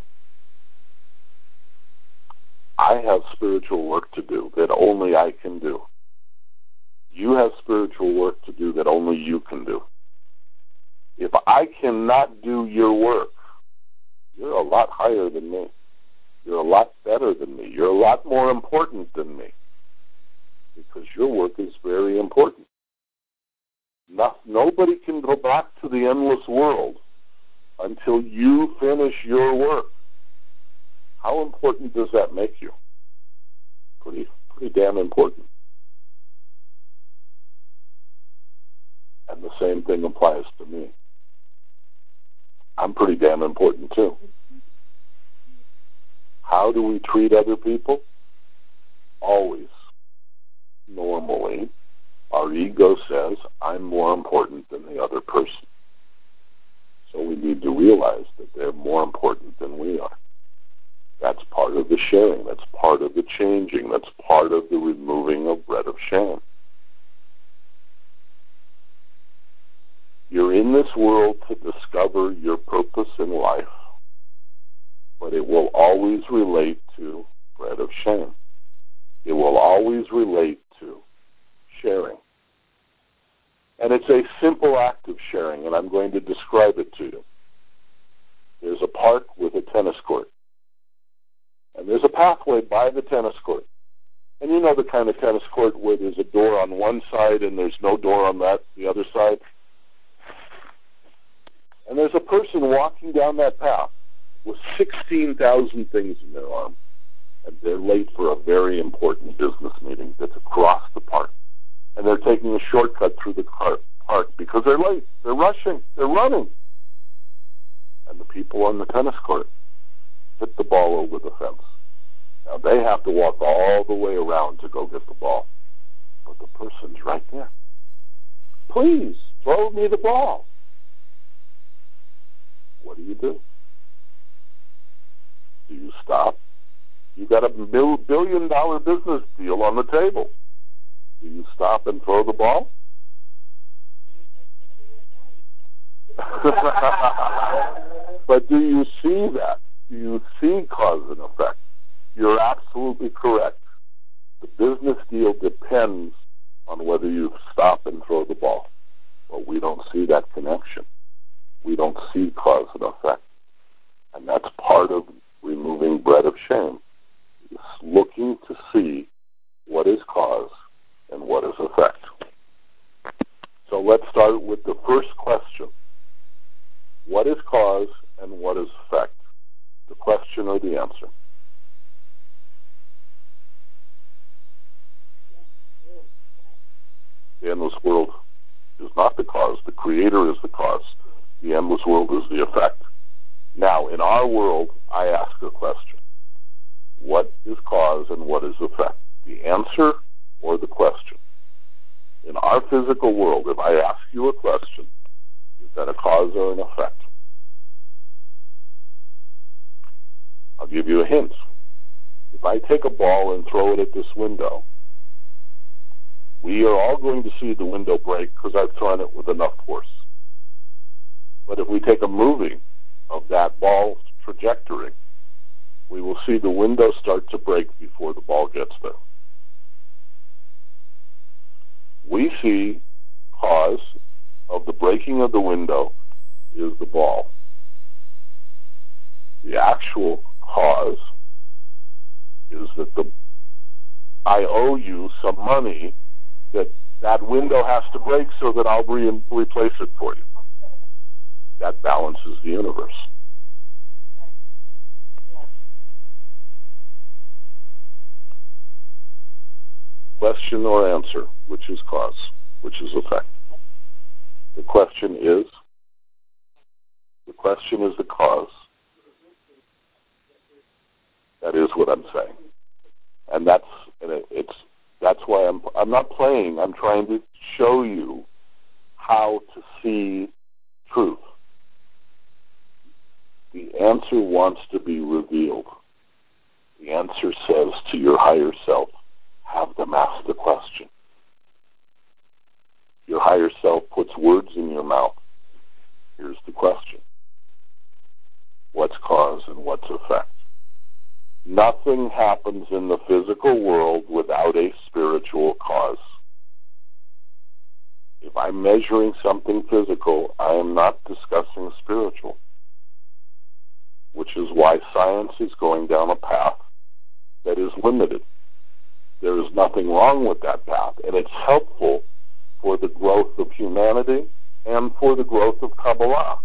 I have spiritual work to do that only I can do. You have spiritual work to do that only you can do. If I cannot do your work, you're a lot higher than me. You're a lot better than me. You're a lot more important than me, because your work is very important. No, nobody can go back to the endless world until you finish your work. How important does that make you? Pretty, pretty damn important. And the same thing applies to me. I'm pretty damn important too. How do we treat other people? Always, normally, our ego says, I'm more important than the other person. So we need to realize that they're more important than we are. That's part of the sharing. That's part of the changing. That's part of the removing of bread of shame. You're in this world to discover your purpose in life, but it will always relate to bread of shame. It will always relate to sharing. And it's a simple act of sharing, and I'm going to describe it to you. There's a park with a tennis court, and there's a pathway by the tennis court. And you know the kind of tennis court where there's a door on one side and there's no door on that, the other side? And there's a person walking down that path with sixteen thousand things in their arm, and they're late for a very important business meeting that's across the park. And they're taking a shortcut through the car, park because they're late. They're rushing. They're running. And the people on the tennis court hit the ball over the fence. Now, they have to walk all the way around to go get the ball. But the person's right there. Please, throw me the ball. What do you do? Do you stop? You got a billion dollar business deal on the table. Do you stop and throw the ball? But do you see that? Do you see cause and effect? You're absolutely correct. The business deal depends on whether you stop and throw the ball. But we don't see that connection. We don't see cause and effect. And that's part of removing bread of shame. It's looking to see what is cause and what is effect. So let's start with the first question. What is cause and what is effect? The question or the answer? The endless world is not the cause. The creator is the cause. The endless world is the effect. Now, in our world, I ask a question. What is cause and what is effect? The answer or the question? In our physical world, if I ask you a question, is that a cause or an effect? I'll give you a hint. If I take a ball and throw it at this window, we are all going to see the window break because I've thrown it with enough force. But if we take a movie of that ball's trajectory, we will see the window start to break before the ball gets there. We see cause of the breaking of the window is the ball. The actual cause is that the I owe you some money that that window has to break so that I'll re- replace it for you. That balances the universe. Question or answer, which is cause, which is effect? The question is, the question is the cause. That is what I'm saying. And that's, and it, it's, that's why I'm, I'm not playing. I'm trying to show you how to see truth. answer wants to be revealed. The answer says to your higher self, have them ask the question. Your higher self puts words in your mouth. Here's the question. What's cause and what's effect? Nothing happens in the physical world without a spiritual cause. If I'm measuring something physical, I am not discussing spiritual, which is why science is going down a path that is limited. There is nothing wrong with that path, and it's helpful for the growth of humanity and for the growth of Kabbalah,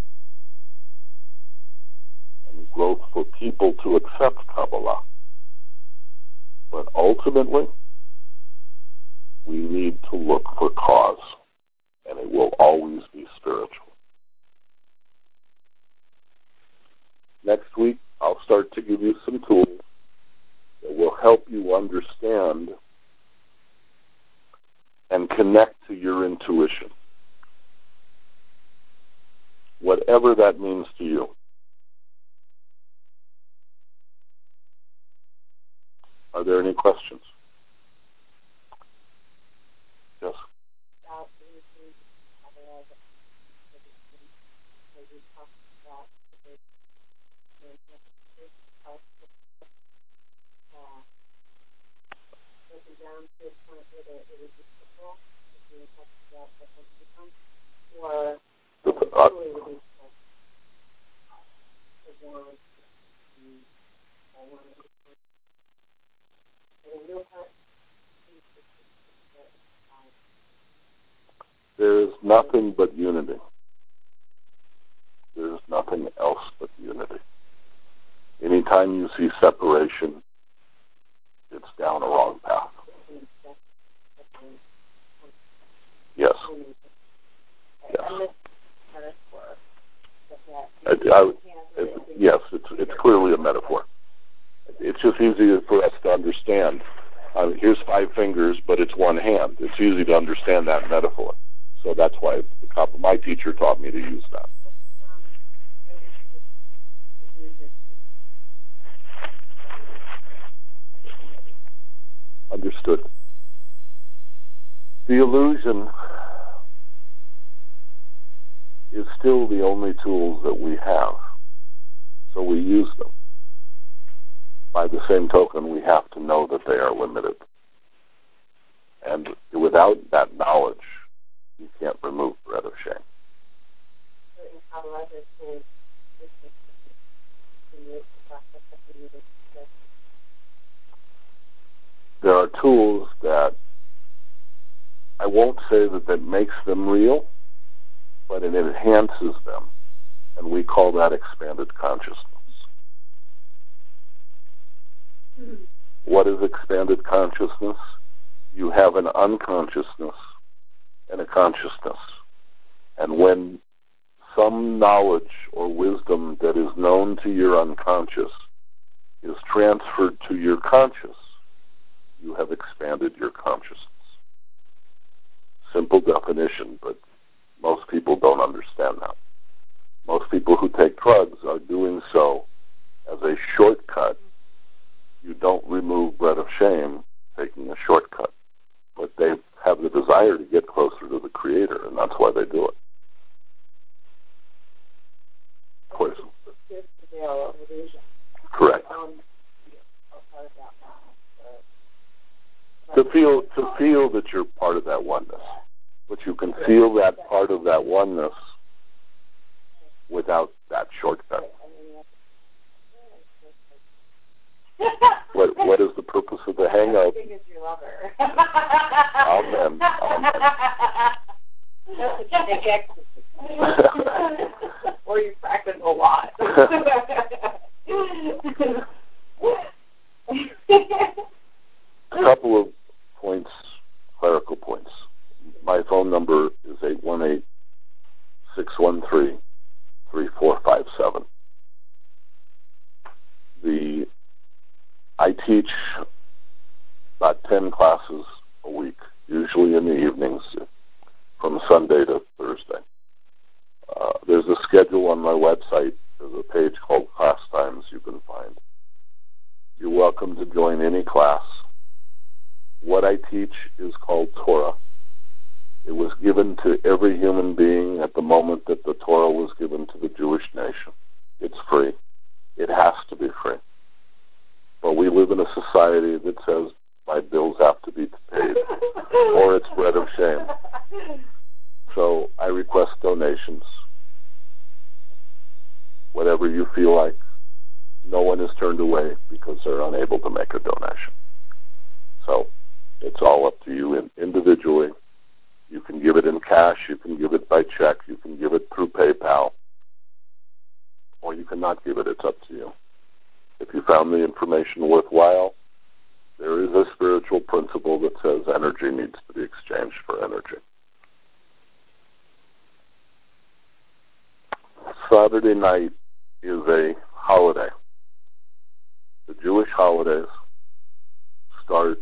and growth for people to accept Kabbalah. But ultimately, we need to look for cause, and it will always be spiritual. Next week, I'll start to give you some tools that will help you understand and connect to your intuition, whatever that means to you. Are there any questions? Yes. Or Uh, there is nothing but unity. There is nothing else but unity. Anytime you see separation, it's down a wrong path. Yes. Yes. I, I, it, yes, it's, it's clearly a metaphor. It's just easier for us to understand. Uh, here's five fingers, but it's one hand. It's easy to understand that metaphor. So that's why the top, my teacher taught me to use that. Understood. The illusion is still the only tools that we have, so we use them. By the same token, we have to know that they are limited. And without that knowledge, you can't remove bread of shame. There are tools that I won't say that that makes them real, but it enhances them, and we call that expanded consciousness. Mm-hmm. What is expanded consciousness? You have an unconsciousness and a consciousness. And when some knowledge or wisdom that is known to your unconscious is transferred to your conscious, you have expanded your consciousness. Simple definition, but most people don't understand that. Most people who take drugs are doing so as a shortcut. You don't remove bread of shame taking a shortcut, but they have the desire to get closer to the Creator, and that's why they do it. Poison. Correct. To feel to feel that you're part of that oneness, but you can feel that part of that oneness without that shortcut. What what is the purpose of the hangout? Because you love her. Amen. Amen. That's what you take ecstasy. Or you practice a lot. A couple of points, clerical points. My phone number is eight one eight, six one three, three four five seven. The I teach about ten classes a week, usually in the evenings, from Sunday to Thursday. Uh, there's a schedule on my website. There's a page called Class Times you can find. You're welcome to join any class. What I teach is called Torah. It was given to every human being at the moment that the Torah was given to the Jewish nation. It's free. It has to be free. But we live in a society that says my bills have to be paid, or it's bread of shame. So I request donations, whatever you feel like. No one is turned away because they're unable to make a donation. So it's all up to you in, individually. You can give it in cash, you can give it by check, you can give it through PayPal, or you cannot give it. It's up to you. If you found the information worthwhile, there is a spiritual principle that says energy needs to be exchanged for energy. Saturday night is a holiday. The Jewish holidays start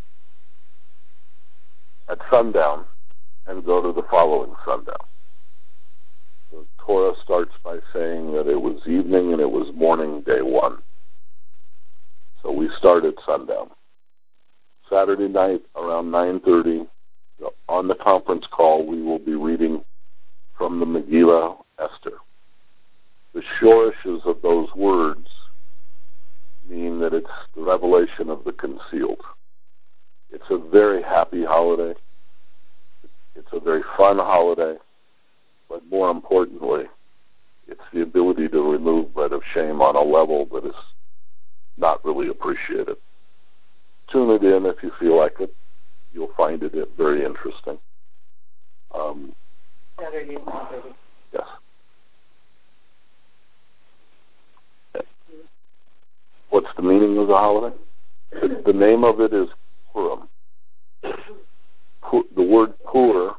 at sundown and go to the following sundown. The Torah starts by saying that it was evening and it was morning day one. So we start at sundown. Saturday night around nine thirty, on the conference call, we will be reading from the Megillah Esther. The shorishes of those words mean that it's the revelation of the concealed. It's a very happy holiday. It's a very fun holiday. But more importantly, it's the ability to remove bread of shame on a level that is not really appreciated. Tune it in if you feel like it. You'll find it very interesting. Um, Saturday, yes. What's the meaning of the holiday? The name of it is Purim. The word Pur,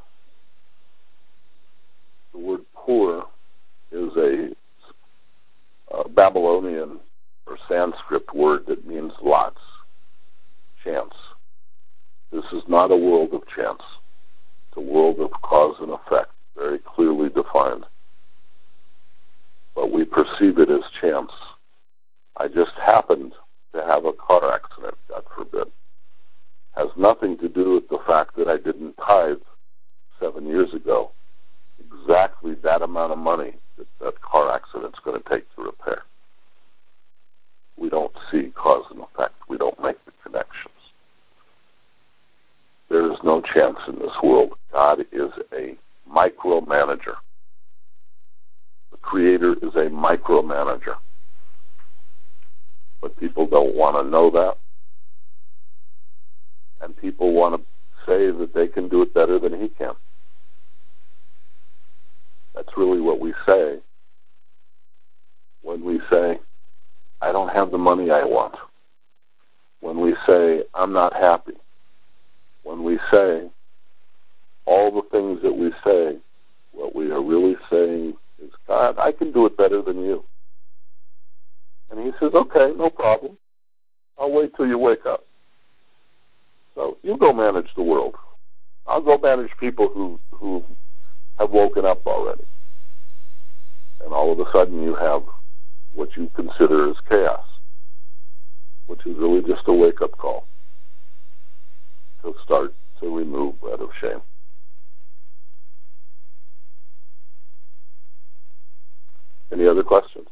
the word Pur is a, a Babylonian or Sanskrit word that means lots, chance. This is not a world of chance. It's a world of cause and effect, very clearly defined. But we perceive it as chance. I just happened to have a car accident, God forbid. Has nothing to do with the fact that I didn't tithe seven years ago. Exactly that amount of money that that car accident's going to take to repair. We don't see cause and effect. We don't make the connections. There is no chance in this world. God is a micromanager. The Creator is a micromanager. But people don't want to know that. And people want to say that they can do it better than He can. That's really what we say when we say, I don't have the money I want. When we say, I'm not happy. When we say, all the things that we say, what we are really saying is, God, I can do it better than you. And He says, okay, no problem. I'll wait till you wake up. So you go manage the world. I'll go manage people who, who have woken up already. And all of a sudden you have what you consider as chaos, which is really just a wake-up call to start to remove bread of shame. Any other questions?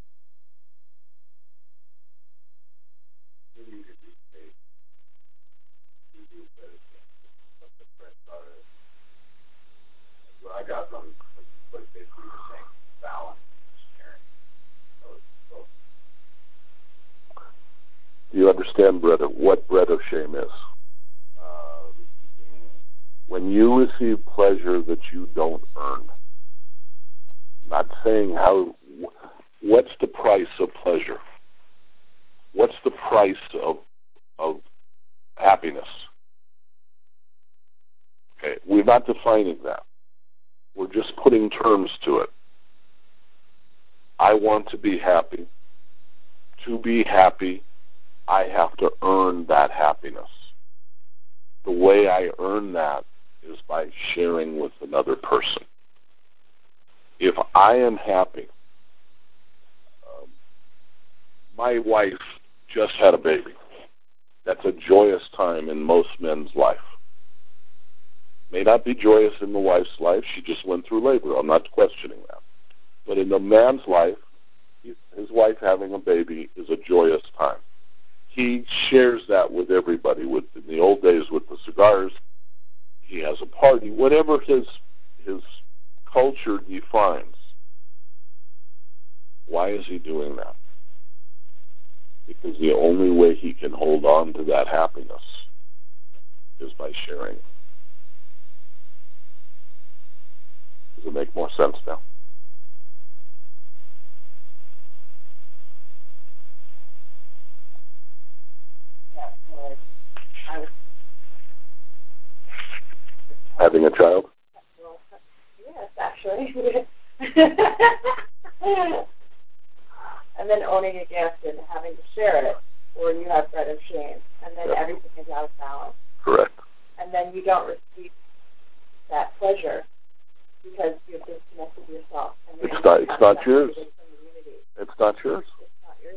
What I got from what basically you're saying, balance, sharing. Do you understand bread of, what bread of shame is? Uh, when you receive pleasure that you don't earn, not saying how, what's the price of pleasure? What's the price of, of happiness? Okay, we're not defining that. We're just putting terms to it. I want to be happy. To be happy, I have to earn that happiness. The way I earn that is by sharing with another person. If I am happy, my wife just had a baby. That's a joyous time in most men's life. May not be joyous in the wife's life. She just went through labor. I'm not questioning that. But in the man's life, his wife having a baby is a joyous time. He shares that with everybody. With in the old days with the cigars, he has a party. Whatever his his culture defines. Why is he doing that? Because the only way he can hold on to that happiness is by sharing. Does it make more sense now? Yeah, well, I was, Having a child? well, yes, actually. And then owning a gift and having to share it, or you have dread of shame, and then Yep. everything is out of balance. Correct. And then you don't receive that pleasure because you've disconnected yourself. And you're It's not. It's not yours. separated from the unity. It's not yours. It's not yours.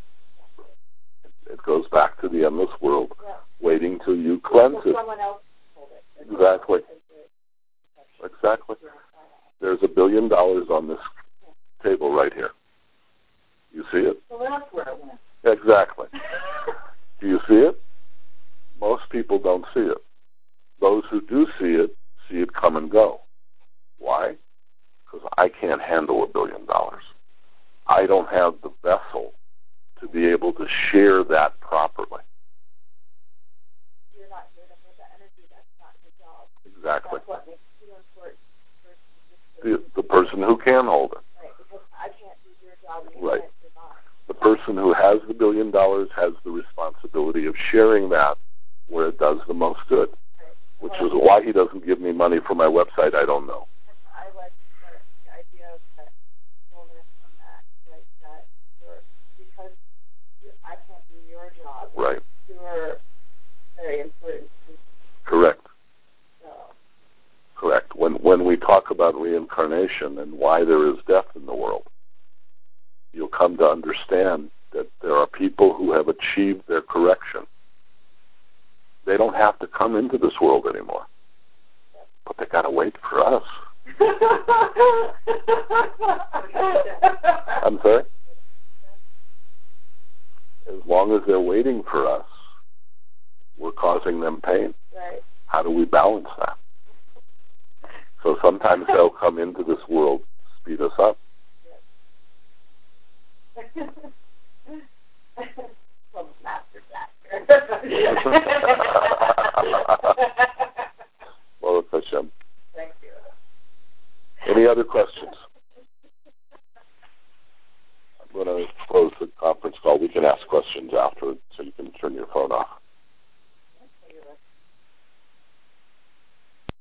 It goes back to the endless world, Yeah. waiting till you cleanse So it. someone else hold it. Exactly. It's Exactly. There's a billion dollars on this table right here. You see it? So that's where it went. Exactly. Do you see it? Most people don't see it. Those who do see it, see it come and go. Why? Because I can't handle a billion dollars. I don't have the vessel to be able to share that properly. You're not here to hold that energy. That's not your job. Exactly. That's what makes you important. The, the person who can hold it. Right, because I can't do your job and you Right. can't do mine. The person who has the billion dollars has the responsibility of sharing that where it does the most good, Right. which is why he doesn't give me money for my website. I don't know. I like the, the idea of that fullness and that, like that, you're, because you, I can't do your job. Right. You're very important to me. Correct. So. Correct. When when we talk about reincarnation and why there is death in the world, you'll come to understand that there are people who have achieved their correction. They don't have to come into this world anymore, but they got to wait for us. I'm sorry? As long as they're waiting for us, we're causing them pain. Right. How do we balance that? So sometimes they'll come into this world to speed us up. Well, master factor. Well, it's Hashem. Thank you. Any other questions? I'm going to close the conference call. We can ask questions after, so you can turn your phone off.